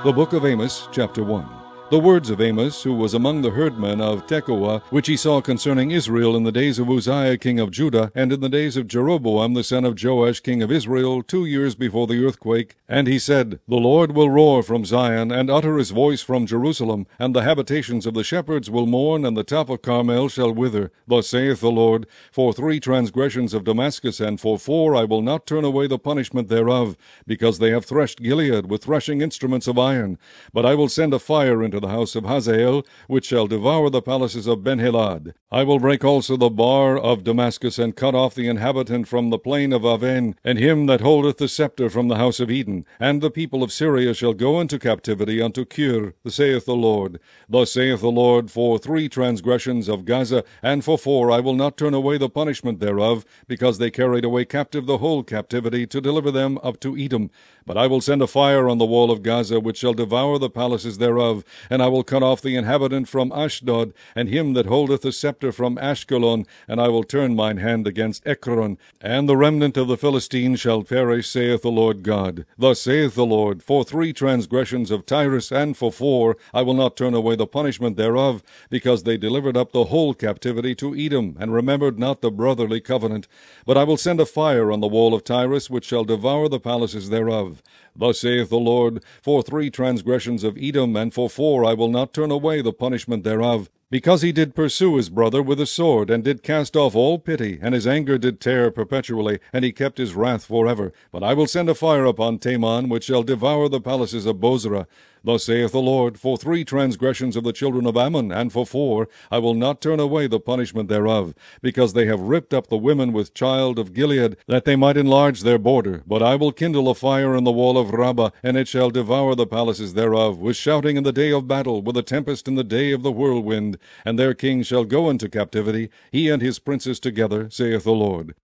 The book of Amos, chapter 1. The words of Amos, who was among the herdmen of Tekoa, which he saw concerning Israel in the days of Uzziah king of Judah, and in the days of Jeroboam the son of Joash king of Israel, 2 years before the earthquake. And he said, The Lord will roar from Zion, and utter his voice from Jerusalem, and the habitations of the shepherds will mourn, and the top of Carmel shall wither. Thus saith the Lord, For 3 transgressions of Damascus, and for 4 I will not turn away the punishment thereof, because they have threshed Gilead with threshing instruments of iron. But I will send a fire into the house of Hazael, which shall devour the palaces of Benhadad. I will break also the bar of Damascus, and cut off the inhabitant from the plain of Aven, and him that holdeth the scepter from the house of Eden. And the people of Syria shall go into captivity unto Kir, saith the Lord. Thus saith the Lord, For 3 transgressions of Gaza, and for 4 I will not turn away the punishment thereof, because they carried away captive the whole captivity, to deliver them up to Edom. But I will send a fire on the wall of Gaza, which shall devour the palaces thereof, and I will cut off the inhabitant from Ashdod, and him that holdeth the scepter from Ashkelon, and I will turn mine hand against Ekron, and the remnant of the Philistines shall perish, saith the Lord God. Thus saith the Lord, For 3 transgressions of Tyrus, and for 4 I will not turn away the punishment thereof, because they delivered up the whole captivity to Edom, and remembered not the brotherly covenant. But I will send a fire on the wall of Tyrus, which shall devour the palaces thereof. Thus saith the Lord, For 3 transgressions of Edom, and for 4 I will not turn away the punishment thereof, because he did pursue his brother with a sword, and did cast off all pity, and his anger did tear perpetually, and he kept his wrath forever. But I will send a fire upon Taman, which shall devour the palaces of Bozrah. Thus saith the Lord, For 3 transgressions of the children of Ammon, and for 4 I will not turn away the punishment thereof, because they have ripped up the women with child of Gilead, that they might enlarge their border. But I will kindle a fire in the wall of Rabbah, and it shall devour the palaces thereof, with shouting in the day of battle, with a tempest in the day of the whirlwind. And their king shall go into captivity, he and his princes together, saith the Lord.